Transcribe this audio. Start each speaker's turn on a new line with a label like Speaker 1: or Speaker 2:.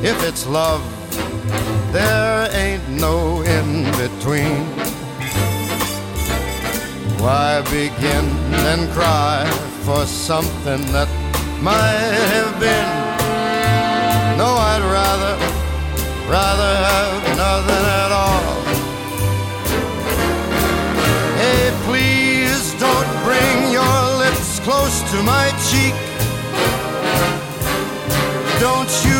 Speaker 1: If it's love, there ain't no in between. Why begin and cry for something that might have been? No, I'd rather have nothing at all. Hey, please don't bring your lips close to my cheek. Don't you